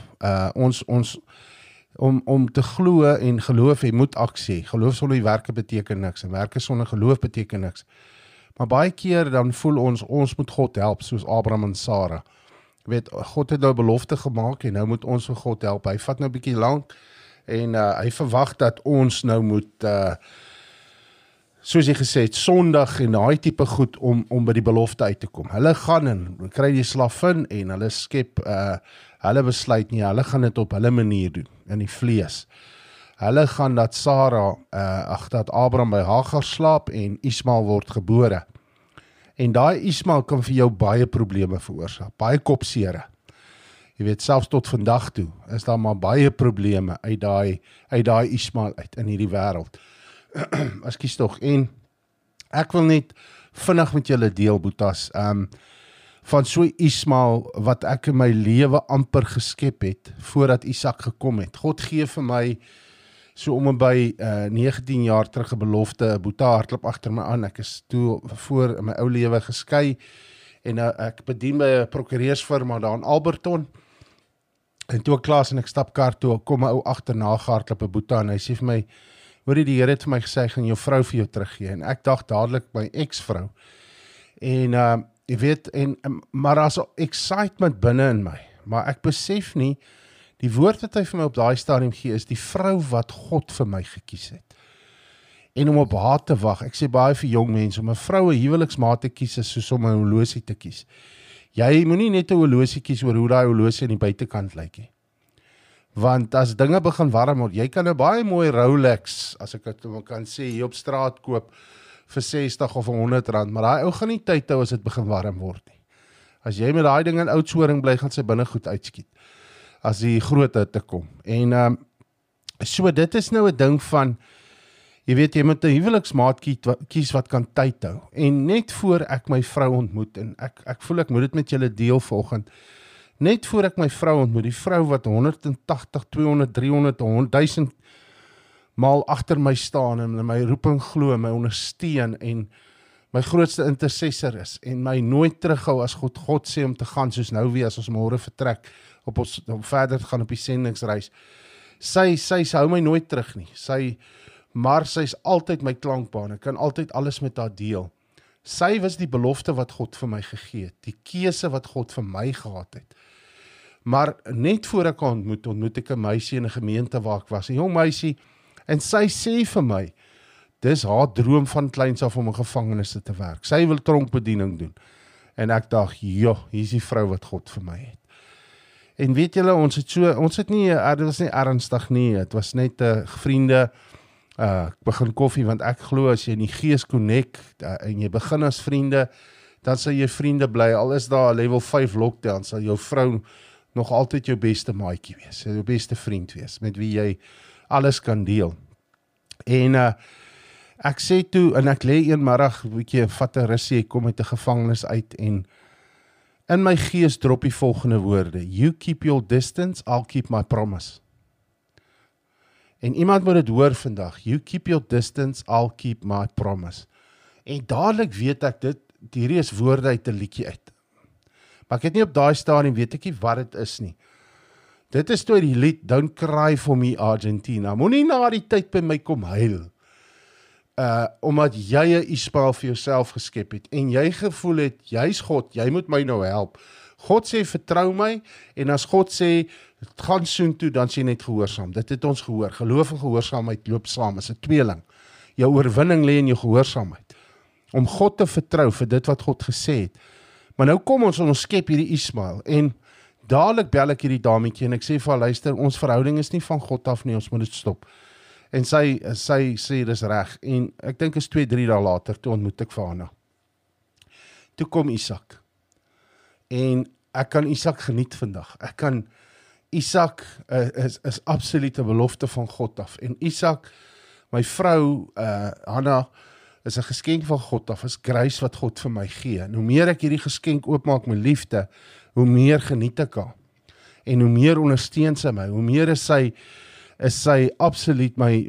Speaker 2: om te glo en geloof, jy moet aksie. Geloof sonder werke beteken niks, en werke sonder geloof beteken niks. Maar baie keer dan voel ons moet God help, soos Abraham en Sarah. weet, God het nou belofte gemaak en nou moet ons vir God help. Hy vat nou 'n bietjie lank en hy verwag dat ons nou moet soos jy gesê het, Sondag en daai tipe goed om by die belofte uit te kom. Hulle gaan en kry die slavin en hulle skep, hulle besluit nie, hulle gaan dit op hulle manier doen, in die vlees. Hulle gaan dat dat Abraham by Hagar slaap en Ismael word gebore. En daai Ismael kan vir jou baie probleme veroorsaak, baie kopsere. Jy weet, selfs tot vandag toe, is daar maar baie probleme uit daai Ismael uit in hierdie wêreld. Ekskuus tog, en ek wil net vinnig met julle deel, Boetas, van so Ismael wat ek in my lewe amper geskep het, voordat Isak gekom het. God gee vir my, so om en by 19 jaar terug 'n belofte, Boeta hardloop agter my aan, ek is toe voor in my ou lewe geskei, en ek bedien by 'n prokureursfirma daar in Alberton, en toe ek klaar en ek stap kar toe, kom my ou agterna gehardloop 'n Boeta, en hy sê vir my, hoorie, die Here het vir my gesê, hy gaan jou vrou vir jou teruggee, en ek dacht dadelik my ex-vrou, en jy weet, maar daar's excitement binne in my, maar ek besef nie, die woord wat hy vir my op daai stadium gee, is die vrou wat God vir my gekies het. En om op haar te wag, ek sê baie vir jong mense, om 'n vrou 'n huweliksmaat te kies, is soos om 'n horlosie te kies. Jy moenie net 'n horlosie kies oor hoe daai horlosie aan die buitekant lyk nie. Want as dinge begin warm word, jy kan 'n baie mooi Rolex, as ek dit kan sê, hier op straat koop, vir 60 of 100 rand, maar daai ou gaan nie tyd hou as dit begin warm word nie. As jy met daai ding in Oudtshoorn bly, gaan sy binne goed uitskiet, as die groot hitte kom. En so dit is nou 'n ding van, jy weet, jy moet 'n huweliksmaat kies wat kan tyd hou. En net voor ek my vrou ontmoet, en ek voel ek moet dit met julle deel volgend, net voor ek my vrou ontmoet, die vrou wat 180, 200, 300, 100,000 maal agter my staan, en my roeping glo, my ondersteun, en my grootste intercessor is, en my nooit terughou as God sê om te gaan, soos nou weer as ons môre vertrek, om verder te gaan op die sendingsreis. Sy hou my nooit terug nie, maar sy is altyd my klankbaan, ek kan altyd alles met haar deel. Sy was die belofte wat God vir my gegee het, die keuse wat God vir my gehad het. Maar net voor ek ontmoet ek 'n meisie in 'n gemeente waar ek was, 'n jong meisie, en sy sê vir my, dis haar droom van kleins af om in gevangenisse te werk. Sy wil tronkbediening doen. En ek dacht, hier is die vrou wat God vir my het. En weet julle, ons het nie, dit was nie ernstig nie, het was net vriende, ek begin koffie, want ek glo as jy in die gees connect, en jy begin as vriende, dan sal jy vriende bly, al is daar level 5 lockdown, sal jou vrou nog altyd jou beste maatjie wees, jou beste vriend wees, met wie jy alles kan deel. En ek sê toe, en ek lê eenmiddag, vat 'n rusie, ek kom uit 'n gevangenis uit, en in my gees drop die volgende woorde, you keep your distance, I'll keep my promise. En iemand moet dit hoor vandag, you keep your distance, I'll keep my promise. En dadelik weet ek, hierdie is woorde uit 'n liedjie uit. Maar ek het nie op daai stadium, weet ek nie wat dit is nie. Dit is toe die lied, Don't Cry For Me Argentina, moenie na die tyd by my kom huil, omdat jy 'n Ismael vir jouself geskep het, en jy gevoel het, jy's God, jy moet my nou help. God sê, vertrou my, en as God sê, gaan soen toe, dan sê net gehoorsaam. Dit het ons gehoor, geloof en gehoorsaamheid loop saam, is 'n tweeling. Jou oorwinning lê in jou gehoorsaamheid. Om God te vertrou vir dit wat God gesê het. Maar nou kom ons skep hierdie Ismael, en dadelik bel ek hierdie dametjie, en ek sê vir haar, luister, ons verhouding is nie van God af nie, ons moet dit stop. En sy sê, dis reg, en ek dink is 2-3 dae later, toe ontmoet ek vir haar. Toe kom Isak, en ek kan Isak geniet vandag, Isak is absolute belofte van God af, en Isak, my vrou, Hanna, is 'n geskenk van God af, is grace wat God vir my gee, en hoe meer ek hierdie geskenk oopmaak met liefde, hoe meer geniet ek haar, en hoe meer ondersteun sy my, hoe meer is sy absoluut my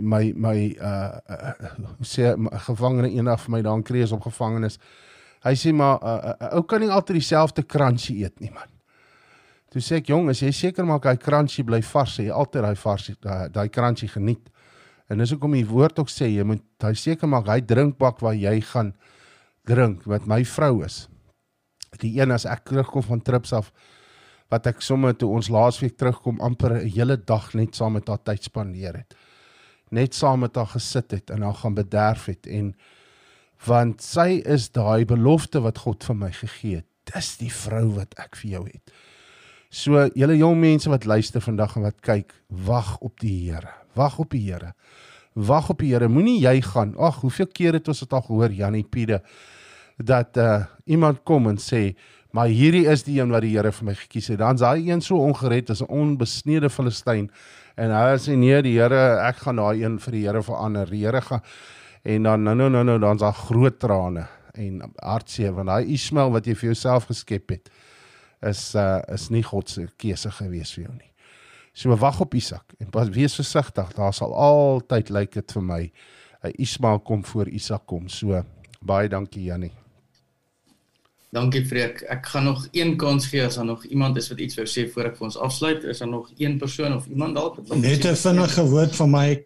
Speaker 2: gevangene, eendag vir my daar in Krees op gevangenis, hy sê maar, ou kan nie altyd dieselfde crunchy eet nie, man. Toe sê ek, jong, as jy seker maak, hy crunchy bly vars, jy altyd die crunchy geniet, en dis ook om die woord ook sê, jy moet hy seker maak, hy drinkbak waar jy gaan drink, wat my vrou is, die een as ek terugkom van trips af, wat ek sommer toe ons laasweek terugkom amper 'n hele dag net saam met haar tyd spandeer het. Net saam met haar gesit het en haar gaan bederf het en want sy is daai belofte wat God vir my gegee het. Dis die vrou wat ek vir jou het. So julle jong mense wat luister vandag en wat kyk, wag op die Here. Wag op die Here. Wag op die Here. Moenie jy gaan. Ag, hoeveel keer het ons dit al gehoor, Janie Piede, dat iemand kom en sê, maar hierdie is die een wat die Here vir my gekies het. Dan is daai een so ongered as 'n onbesnede Filistyn. En hy sê nee, die Here, ek gaan daai een vir die Here verander. Die Here gaan en dan dan is daar groot trane en hartseer want daai Ismael wat jy vir jouself geskep het is nie God se keuse gewees vir jou nie. So wag op Isak en pas wees versigtig. Daar sal altyd lyk dit vir my 'n Ismael kom voor Isak kom. So baie dankie Jannie.
Speaker 4: Dankie Freek. Ek gaan nog een kans gee as daar nog iemand is wat iets wou sê voor ek vir ons afsluit. Is daar nog een persoon of iemand dalk?
Speaker 3: Net 'n vinnige woord van my.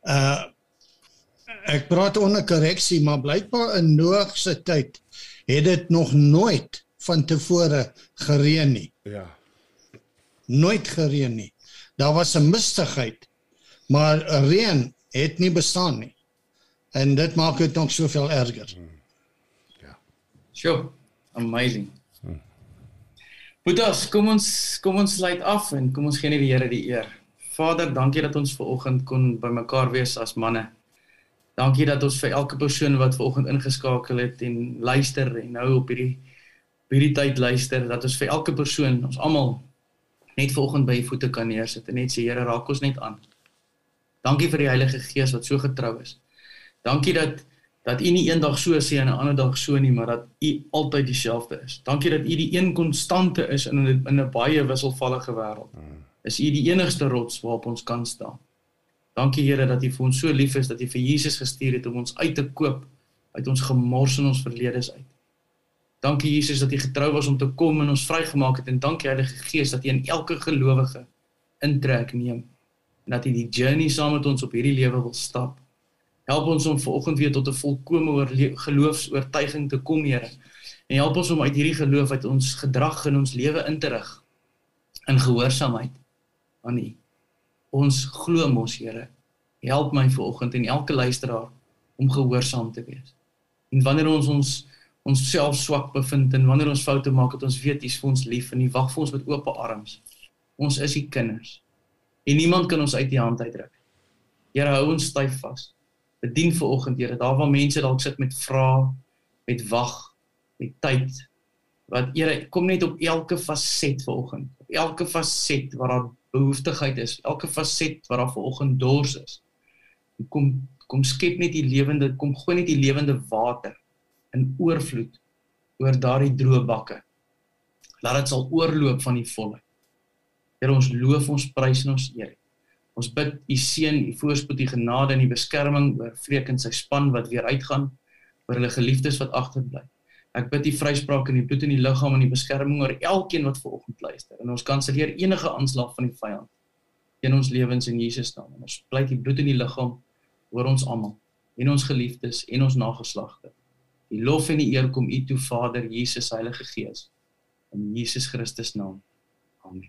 Speaker 3: Ek praat onder korreksie, maar blykbaar in Noag se tyd het dit nog nooit van tevore gereën nie.
Speaker 2: Ja.
Speaker 3: Nooit gereën nie. Daar was 'n mistigheid, maar reën het nie bestaan nie. En dit maak dit nog soveel erger.
Speaker 2: Ja.
Speaker 4: Sure. Amazing. Boetas, kom ons sluit af en kom ons gee net die Here die eer. Vader, dankie dat ons vanoggend kon by mekaar wees as manne. Dankie dat ons vir elke persoon wat vanoggend ingeskakel het en luister en nou op hierdie tyd luister, dat ons vir elke persoon, ons almal, net vanoggend by die voete kan neersit en net sê, Here, raak ons net aan. Dankie vir die Heilige Gees wat so getrou is. Dankie dat U nie een dag so sê en 'n ander dag so nie, maar dat U altyd dieselfde is. Dankie dat U die een konstante is in 'n baie wisselvallige wêreld. Is U die enigste rots waarop ons kan staan. Dankie Here dat U vir ons so lief is, dat U vir Jesus gestuur het om ons uit te koop, uit ons gemors en ons verledes uit. Dankie Jesus dat U getrou was om te kom en ons vrygemaak het en dankie Heilige Gees dat U in elke gelowige intrek neem en dat U die journey saam met ons op hierdie lewe wil stap. Help ons om vanoggend weer tot 'n volkome geloofsoortuiging te kom, Here. En help ons om uit hierdie geloof uit ons gedrag in ons lewe in te rig in gehoorsaamheid aan U. Ons glo mos, Here. Help my vanoggend en elke luisteraar om gehoorsaam te wees. En wanneer ons self swak bevind en wanneer ons foute maak, dat ons weet U is vir ons lief en U wag vir ons met oop arms. Ons is U kinders. En niemand kan ons uit die hand uitruk. Here, hou ons styf vas. Bedien vanoggend, Here, daar waar mense dalk sit met vrae, met wag, met tyd. Wat Here, kom net op elke faset vanoggend. Op elke faset waar daar behoeftigheid is, elke faset waar daar vanoggend dors is. Kom skep net die lewende, kom gooi net die lewende water in oorvloed oor daardie droë bakke. Laat dit sal oorloop van die volle. Here, ons loof, ons prys en ons eer. Ons bid U seën, U voorspoed, U genade en U beskerming oor Freek en sy span wat weer uitgaan, oor hulle geliefdes wat agterbly. Ek bid U vryspraak in die bloed en die liggaam en die beskerming oor elkeen wat vanoggend luister. En ons kanselleer enige aanslag van die vyand in ons lewens in Jesus naam. En ons pleit die bloed en die liggaam oor ons almal en ons geliefdes en ons nageslagte. Die lof en die eer kom U toe, Vader, Jesus, Heilige Gees. In Jesus Christus naam. Amen.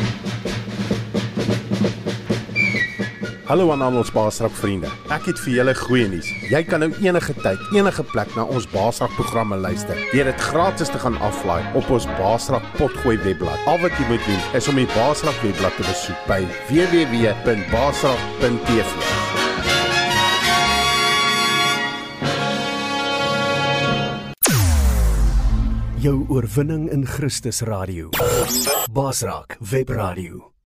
Speaker 2: Hallo aan al ons Baasrak vriende. Ek het vir julle goeie nuus. Jy kan nou enige tyd, enige plek na ons Baasrak programme luister. Deur dit gratis te gaan aflaai op ons Baasrak Potgooi webblad. Al wat jy moet doen is om die Baasrak webblad te besoek by www.baasrak.tv.
Speaker 1: Jou oorwinning in Christus Radio. Baasrak Webradio.